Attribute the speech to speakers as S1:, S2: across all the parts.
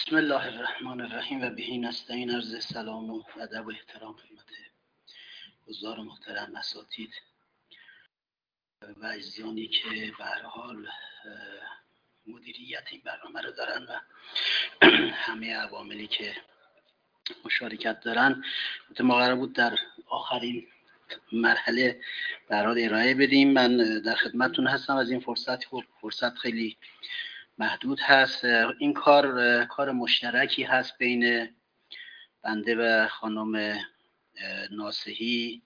S1: بسم الله الرحمن الرحیم و بهی نستعین. عرض سلام و ادب و احترام خدمت حضار محترم اساتید و عزیزانی که به هر حال مدیریت این برنامه رو دارن و همه عواملی که مشارکت دارن. ما قرار بود در آخرین مرحله به هر حال ارائه بدیم. من در خدمتتون هستم از این فرصت خیلی محدود هست. این کار مشترکی هست بین بنده و خانم ناصحی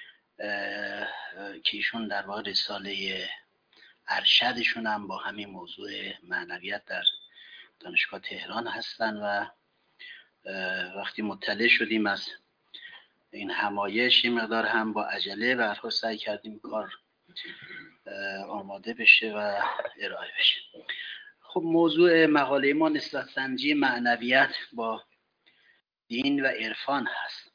S1: که ایشون در واقع رساله ارشدشون هم با همین موضوع معنویت در دانشگاه تهران هستن و وقتی مطلع شدیم از این همایش این مقدار هم با عجله و هر سعی کردیم کار آماده بشه و ارائه بشه. خب موضوع مقاله ما نسبت سنجی معنویت با دین و عرفان هست.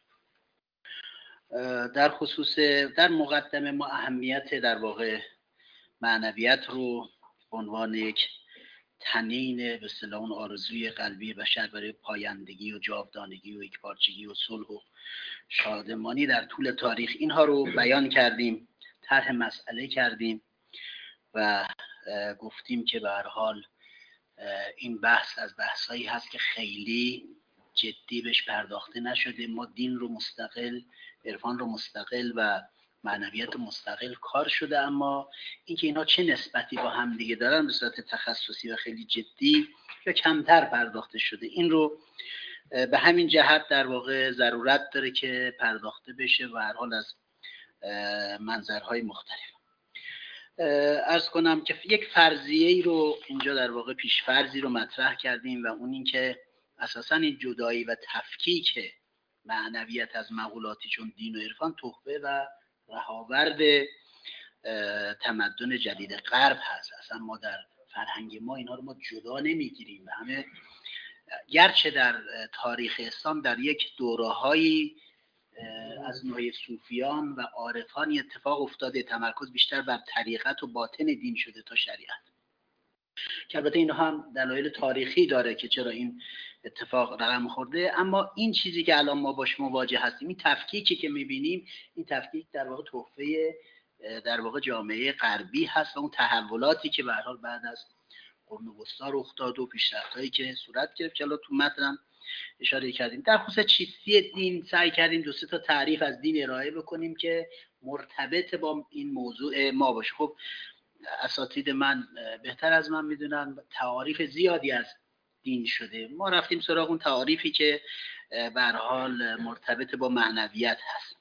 S1: در مقدمه ما اهمیت در واقع معنویت رو به عنوان یک تنین به اصطلاح اون آرزوی قلبی بشر برای پایندگی و جاودانگی و یکپارچگی و صلح و شادمانی در طول تاریخ اینها رو بیان کردیم، طرح مسئله کردیم و گفتیم که به هر حال این بحث از بحثایی هست که خیلی جدی بهش پرداخته نشده. ما دین رو مستقل، عرفان رو مستقل و معنویت مستقل کار شده، اما اینکه اینا چه نسبتی با هم دیگه دارن به صورت تخصصی و خیلی جدی یا کمتر پرداخته شده. این رو به همین جهت در واقع ضرورت داره که پرداخته بشه و هر حال از منظرهای مختلف. عرض کنم که یک فرضیه‌ای رو اینجا در واقع پیش فرضی رو مطرح کردیم و اون این که اساساً این جدایی و تفکیک معنویت از مقولاتی چون دین و عرفان تحفه و رهاورد تمدن جدید غرب هست. اصلا ما در فرهنگ ما اینا رو ما جدا نمیگیریم و همه گرچه در تاریخ اسلام در یک دوره‌هایی از نوع صوفیان و عارفان اتفاق افتاده، تمرکز بیشتر بر طریقت و باطن دین شده تا شریعت، که البته این هم دلایل تاریخی داره که چرا این اتفاق رقم خورده. اما این چیزی که الان ما باش مواجه هستیم، این تفکیکی که میبینیم، این تفکیک در واقع تحفه در واقع جامعه غربی هست و اون تحولاتی که به هر حال بعد از قرون وسطی رخ داد و پیشرفت‌هایی که صورت گرفت که الان تو متن اشاره کردیم. در خصوص چیستی دین سعی کردیم دو سه تا تعریف از دین ارائه بکنیم که مرتبط با این موضوع ما باشه. خب اساتید من بهتر از من میدونن تعاریف زیادی از دین شده، ما رفتیم سراغ اون تعاریفی که به هر حال مرتبط با معنویت هست.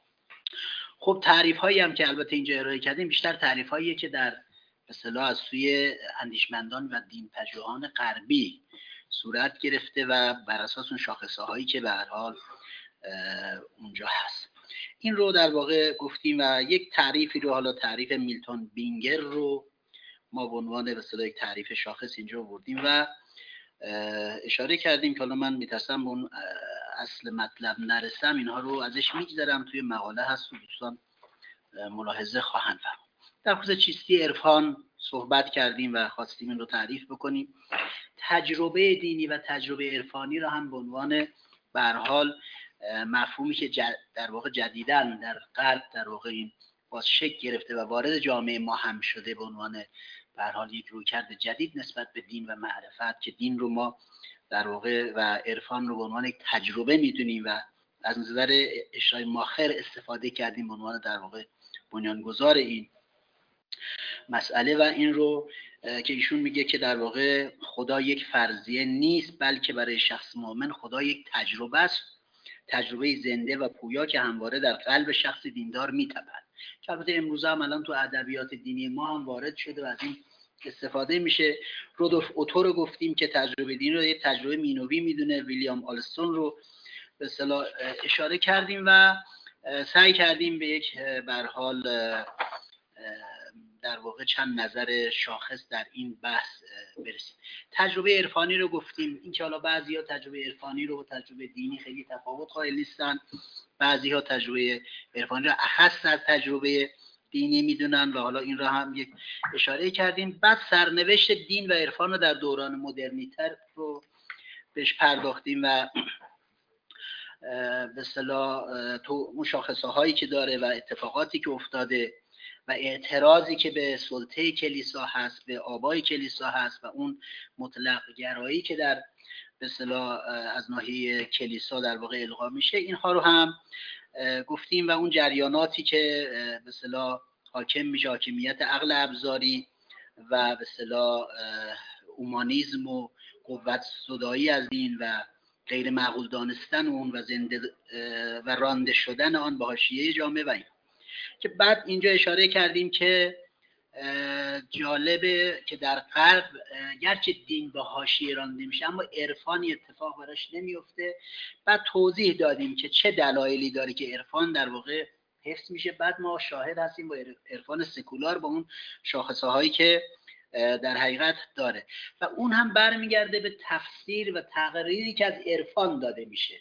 S1: خب تعریف هایی هم که البته اینجا ارائه کردیم بیشتر تعریف هاییه که در به اصطلاح از سوی اندیشمندان و دین پژوهان غربی صورت گرفته و بر اساس اون شاخصه هایی که به هر حال اونجا هست این رو در واقع گفتیم و یک تعریفی رو، حالا تعریف میلتون بینگر رو ما به عنوان به اصطلاح یک تعریف شاخص اینجا آوردیم و اشاره کردیم که حالا من میترسم به اون اصل مطلب نرسم، اینها رو ازش میگذرم، توی مقاله هست و دوستان ملاحظه خواهند فرمود. در خصوص چیستی عرفان صحبت کردیم و خواستیم این رو تعریف بکنیم. تجربه دینی و تجربه عرفانی رو هم به عنوان به هر حال مفهومی که در واقع جدیداً در غرب در واقع این باز شکل گرفته و وارد جامعه ما هم شده، به عنوان به هر حال یک رویکرد جدید نسبت به دین و معرفت، که دین رو ما در واقع و عرفان رو به عنوان یک تجربه میدونیم و از نظر اشرای ماخر استفاده کردیم به عنوان در واقع بنیانگذار این مسئله. و این رو که ایشون میگه که در واقع خدا یک فرضیه نیست، بلکه برای شخص مؤمن خدا یک تجربه است، تجربه زنده و پویا که همواره در قلب شخص دیندار میتپد، که البته امروز هم الان تو ادبیات دینی ما هم وارد شده و از این استفاده میشه. رودولف اوتو رو گفتیم که تجربه دینی رو یک تجربه مینوی میدونه، ویلیام آلستون رو به اصطلاح اشاره کردیم و سعی کردیم به یک به هر حال در واقع چند نظر شاخص در این بحث برسیم. تجربه عرفانی رو گفتیم، این که حالا بعضی‌ها تجربه عرفانی رو با تجربه دینی خیلی تفاوت قائل نیستن، بعضی‌ها تجربه عرفانی رو اخص از تجربه دینی میدونن و حالا این رو هم یک اشاره کردیم. بعد سرنوشت دین و عرفان رو در دوران مدرنیته رو بهش پرداختیم و به اصطلاح تو اون شاخصه هایی که داره و اتفاقاتی که افتاده و اعتراضی که به سلطه کلیسا هست، به آبای کلیسا هست و اون مطلق گرایی که در به اصطلاح از ناحیه کلیسا در واقع القا میشه، اینها رو هم گفتیم و اون جریاناتی که به اصطلاح حاکم میشه، حاکمیت عقل ابزاری و به اصطلاح اومانیسم و قوت زدایی از دین و غیر معقول دانستن اون و زنده و رانده شدن آن به حاشیه جامعه و این که بعد اینجا اشاره کردیم که جالبه که در غرب گرچه دین به حاشیه رانده میشه اما عرفانی اتفاق براش نمیفته. بعد توضیح دادیم که چه دلایلی داره که عرفان در واقع حفظ میشه. بعد ما شاهد هستیم با عرفان سکولار با اون شاخصه هایی که در حقیقت داره و اون هم برمیگرده به تفسیر و تقریری که از عرفان داده میشه.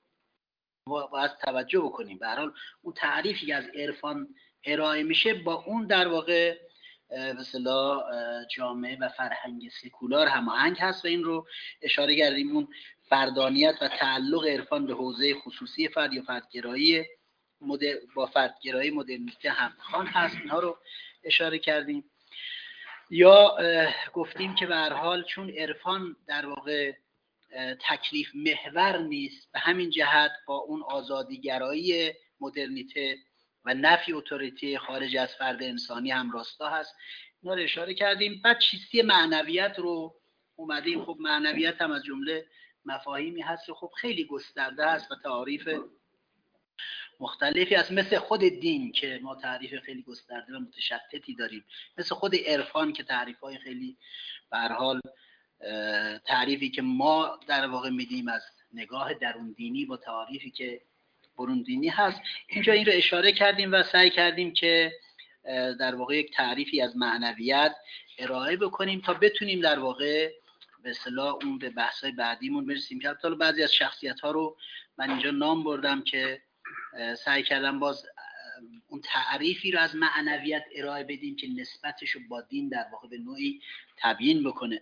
S1: باید توجه بکنیم به هر حال اون تعریفی که از عرفان ارائه میشه با اون در واقع به اصطلاح جامعه و فرهنگ سکولار هماهنگ هست و این رو اشاره کردیم. اون فردانیت و تعلق عرفان به حوزه خصوصی فرد یا فردگرایی با فردگرایی مدرنیته همخوان هست، اینها رو اشاره کردیم. یا گفتیم که به هر حال چون عرفان در واقع تکلیف محور نیست، به همین جهت با اون آزادیگرایی مدرنیته و نفی اتوریته خارج از فرد انسانی هم راستا هست. اینا رو اشاره کردیم. بعد چیستی معنویت رو اومدیم. خب معنویت هم از جمله مفاهیمی هست خب خیلی گسترده است و تعاریف مختلفی هست، مثل خود دین که ما تعریف خیلی گسترده و متشتتی داریم، مثل خود عرفان که تعریف‌های خیلی به هر حال تعریفی که ما در واقع میدیم از نگاه درون دینی با تعریفی که برون دینی هست. اینجا این رو اشاره کردیم و سعی کردیم که در واقع یک تعریفی از معنویت ارائه بکنیم تا بتونیم در واقع به اصطلاح اون به بحث‌های بعدیمون برسیم که حتی بعضی از شخصیت‌ها رو من اینجا نام بردم که سعی کردم باز اون تعریفی رو از معنویت ارائه بدیم که نسبتش رو با دین در واقع به نوعی تبیین بکنه.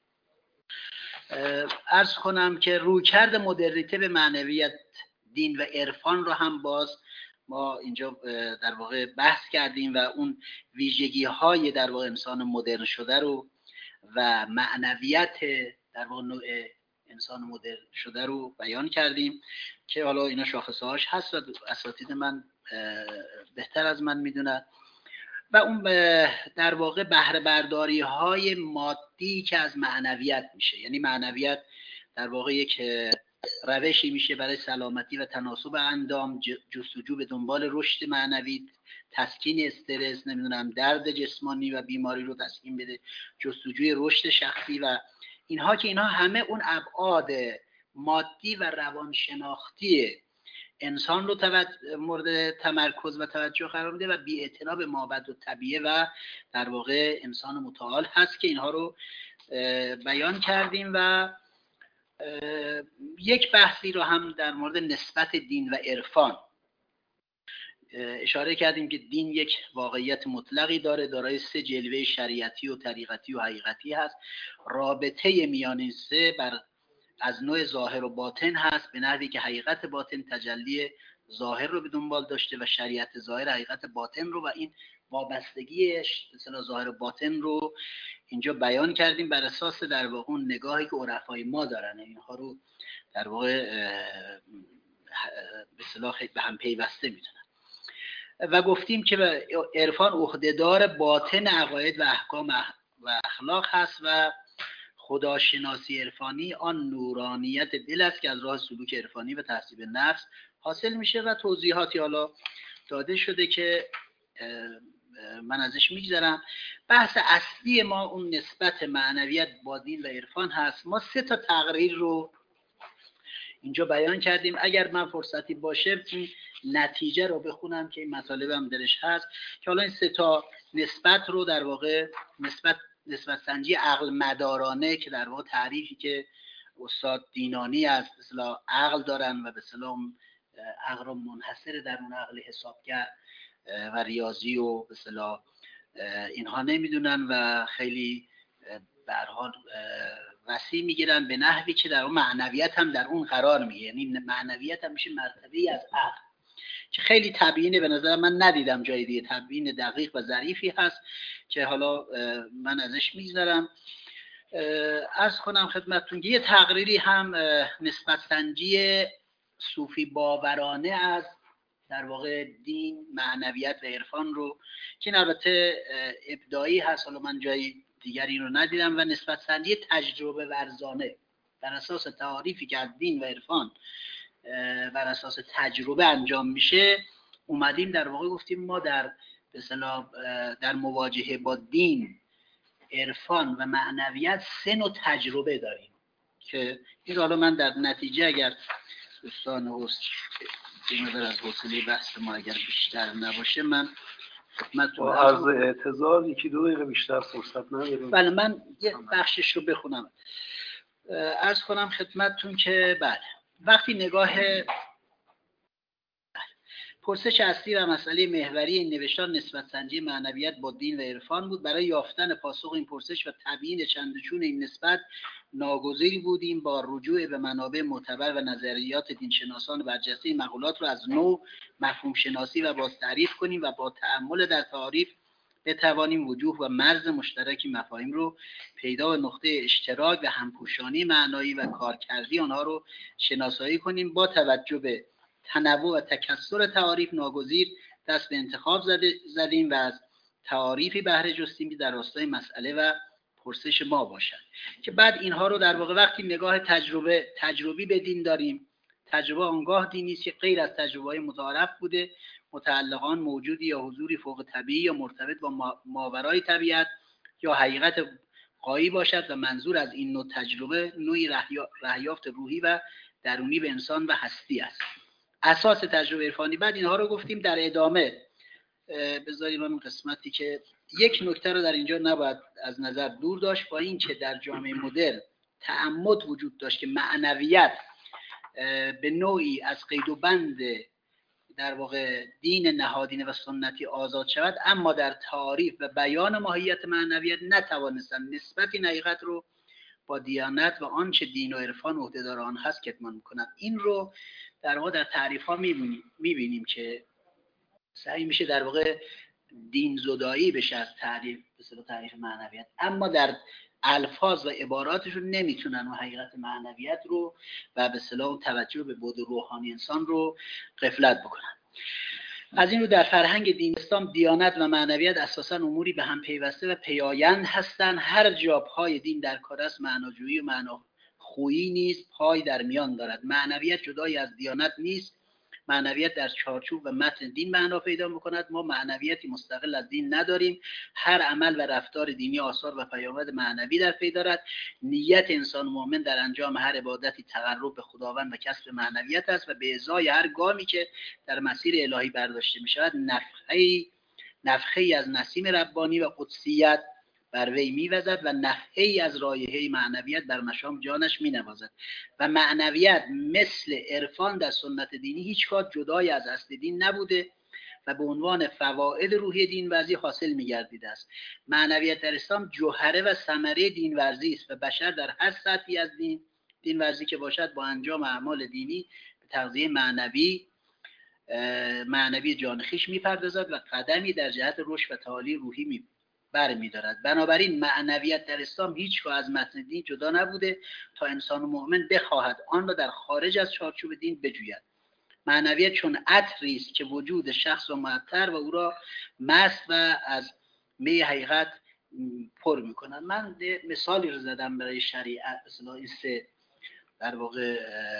S1: عرض کنم که رویکرد مدرنیته به معنویت، دین و عرفان رو هم باز ما اینجا در واقع بحث کردیم و اون ویژگی‌های در واقع انسان مدرن شده رو و معنویت در واقع نوع انسان مدرن شده رو بیان کردیم که حالا اینا شاخصه‌هاش هست و اساتید من بهتر از من میدونن و اون در واقع بهره برداری های مادی که از معنویت میشه، یعنی معنویت در واقع یک روشی میشه برای سلامتی و تناسب اندام، جستجو به دنبال رشد معنوی، تسکین استرس، نمیدونم درد جسمانی و بیماری رو تسکین بده، جستجوی رشد شخصی و اینها که اینها همه اون ابعاد مادی و روانشناختی انسان رو مورد تمرکز و توجه قرار میده و بی‌اعتنا به مابعد و طبیعه و در واقع انسان متعال هست که اینها رو بیان کردیم و یک بحثی رو هم در مورد نسبت دین و عرفان اشاره کردیم که دین یک واقعیت مطلقی داره، دارای 3 جلوه شریعتی و طریقتی و حقیقتی هست. رابطه میان این سه از نوع ظاهر و باطن هست، به نحوی که حقیقت باطن تجلی ظاهر رو به دنبال داشته و شریعت ظاهر حقیقت باطن رو و این وابستگی مثلا ظاهر و باطن رو اینجا بیان کردیم بر اساس در واقع اون نگاهی که عرفای ما دارن، اینها رو در واقع به اصطلاح به هم پیوسته میدونن و گفتیم که عرفان عهدهدار باطن عقاید و احکام و اخلاق هست و خداشناسی عرفانی آن نورانیت دل است که از راه سلوک عرفانی و تحصیل نفس حاصل میشه و توضیحاتی حالا داده شده که من ازش میگذرم. بحث اصلی ما اون نسبت معنویت با دین و عرفان هست. ما 3 تا تقریر رو اینجا بیان کردیم. اگر من فرصتی باشه این نتیجه رو بخونم که این مطالب هم درش هست که حالا این 3 تا نسبت رو در واقع نسبت سنجی عقل مدارانه که در واقع تعریفی که استاد دینانی از اصطلاح عقل دارن و به اصطلاح عقل منحصر در اون عقل حسابگر و ریاضی و به اصطلاح اینها نمیدونن و خیلی به هر حال وسیع میگیرن به نحوی که در اون معنویت هم در اون قرار میگیره، یعنی معنویت هم میشه مرتبه‌ای از عقل که خیلی تبیینه. به نظر من ندیدم جای دیگه تبیین دقیق و ظریفی هست که حالا من ازش میگذرم. عرض کنم خدمتتون که یه تقریری هم نسبت سنجی صوفی باورانه از در واقع دین، معنویت و عرفان رو که این البته ابداعی هست، حالا من جای دیگری رو ندیدم، و نسبت سنجی تجربه ورزانه بر اساس تعاریفی که از دین و عرفان بر اساس تجربه انجام میشه، اومدیم در واقع گفتیم ما در به اصطلاح در مواجهه با دین، عرفان و معنویت 3 نوع تجربه داریم که این حالا من در نتیجه اگر دوستان از حوصله بحث ما اگر بیشتر نباشه من خدمتتون
S2: عرض اعتذار 1-2 دقیقه بیشتر فرصت نداریم.
S1: بله من یه بخشش رو بخونم. عرض کنم خدمتتون که بله وقتی نگاه پرسش اصلی و مسئله محوری این نوشتار نسبت سنجی معنویت با دین و عرفان بود. برای یافتن پاسخ این پرسش و تبیین چندچون این نسبت ناگزیر بودیم با رجوع به منابع معتبر و نظریات دینشناسان برجسته مقولات را از نو مفهوم شناسی و باز تعریف کنیم و با تأمل در تعاریف بتوانیم وجوه و مرز مشترکی مفاهیم رو پیدا و نقطه اشتراک و همپوشانی معنایی و کارکردی آنها رو شناسایی کنیم. با توجه به تنوع و تکثر تعاریف ناگزیر دست به انتخاب زدیم و از تعاریفی بهره جستیم که در راستای مسئله و پرسش ما باشد، که بعد اینها رو در واقع وقتی نگاه تجربی به دین داریم، تجربه آنگاه دینی است که غیر از تجربه‌های متعارف بوده، متعلقان موجودی یا حضوری فوق طبیعی یا مرتبط با ماورای طبیعت یا حقیقت غایی باشد و منظور از این نوع تجربه نوعی رهیافت روحی و درونی به انسان و هستی است. اساس تجربه عرفانی. بعد اینها رو گفتیم. در ادامه بذاریم اون قسمتی که یک نکته رو در اینجا نباید از نظر دور داشت، با این که در جامعه مدرن تعمد وجود داشت که معنویت به نوعی از قید و بند در واقع دین نهادینه و سنتی آزاد شود، اما در تعریف و بیان ماهیت معنویت نتوانستن نسبت این حقیقت رو با دیانت و آنچه دین و عرفان عهده‌دار آن هست کتمان می‌کنند. این رو در واقع در تعریف‌ها می‌بینیم که سعی میشه در واقع دین زدایی بشه از تعریف معنویت، اما در الفاظ و عباراتشون نمیتونن اون حقیقت معنویت رو و به اصطلاح توجه به بعد روحانی انسان رو غفلت بکنن. از این رو در فرهنگ دین اسلام دیانت و معنویت اساساً اموری به هم پیوسته و پیایند هستند. هر جا پای دین در کار است معناجویی و معناخویی نیست پای در میان دارد. معنویت جدای از دیانت نیست. معنویت در چارچوب و متن دین معنا پیدا می‌کند. ما معنویتی مستقل از دین نداریم. هر عمل و رفتار دینی آثار و پیامد معنوی در پی دارد. نیت انسان مؤمن در انجام هر عبادتی تقرب به خداوند و کسب معنویت است و به ازای هر گامی که در مسیر الهی برداشته می‌شود نفخه‌ای از نسیم ربانی و قدسیت بر وی می‌وزد و نفحه‌ای از رایحه معنویت بر مشام جانش می‌نوازد. و معنویت مثل عرفان در سنت دینی هیچگاه جدای از اصل دین نبوده و به عنوان فواید روحی دین ورزی حاصل می‌گردیده است. معنویت در اسلام جوهره و ثمره دین ورزی است و بشر در هر سطحی از دین ورزی که باشد با انجام اعمال دینی به تغذیه معنوی جان خویش می‌پردازد و قدمی در جهت رشد و تعالی روحی برمی‌دارد. بنابراین معنویت در اسلام هیچگاه از متن دین جدا نبوده تا انسان مؤمن بخواهد آن را در خارج از چارچوب دین بجوید. معنویت چون عطری است که وجود شخص را معطر و او را مست و از می حقیقت پر می‌کند. من مثالی رو زدم برای شریعت، مثلا این سه در واقع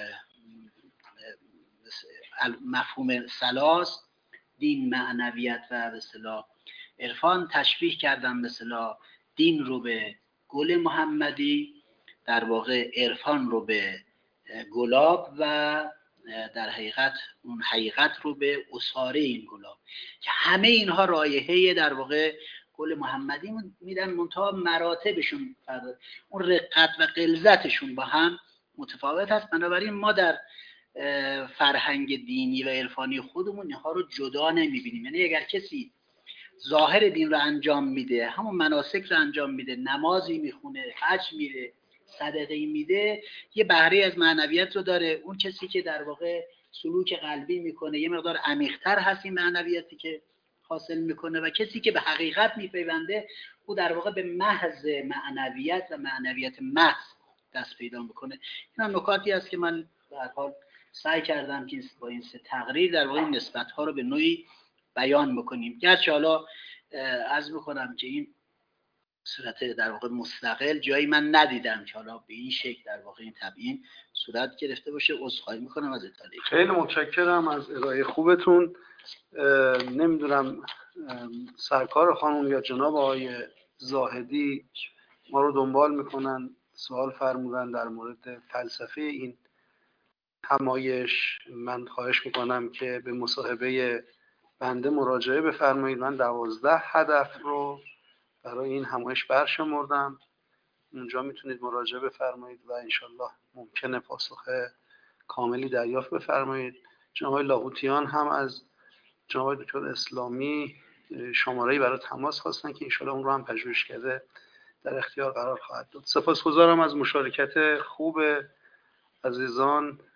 S1: مفهوم ثلاث، دین، معنویت و به اصطلاح عرفان، تشبیه کردم به اصطلاح دین رو به گل محمدی، در واقع عرفان رو به گلاب و در حقیقت اون حقیقت رو به عصاره این گلاب، که همه اینها رایحه در واقع گل محمدی میدن، منتها مراتبشون اون رقت و غلظتشون با هم متفاوت هست. بنابراین ما در فرهنگ دینی و عرفانی خودمون اینها رو جدا نمیبینیم. یعنی اگر کسی ظاهر دین رو انجام میده، همون مناسک رو انجام میده، نمازی میخونه، حج میره، صدقه میده یه بهره از معنویت رو داره. اون کسی که در واقع سلوک قلبی میکنه یه مقدار عمیق‌تر هست این معنویتی که حاصل میکنه، و کسی که به حقیقت میپیونده او در واقع به محض معنویت و معنویت محض دست پیدا میکنه. این هم نکاتی است که من به هر حال سعی کردم که با این سه تقریر در واقع این نسبت‌ها رو به نوعی بیان بکنیم. گرچه حالا عرض میکنم که این صورت در واقع مستقل جایی من ندیدم که حالا به این شکل در واقع این تبیین صورت گرفته باشه. عذرخواهی میکنم از اطلاعی.
S2: خیلی متشکرم از ارائه خوبتون. نمیدونم سرکار خانم یا جناب آقای زاهدی ما رو دنبال میکنن، سوال فرمودن در مورد فلسفه این همایش. من خواهش میکنم که به مصاحبه بنده مراجعه بفرمایید. من 12 هدف رو برای این همایش برشمردم، اونجا میتونید مراجعه بفرمایید و انشالله ممکنه پاسخ کاملی دریافت بفرمایید. جناب لاهوتیان هم از جناب دکتر اسلامی شماره‌ای برای تماس خواستن که انشالله اون رو هم پژوهشکده در اختیار قرار خواهد داد. سپاسگزارم از مشارکت خوب عزیزان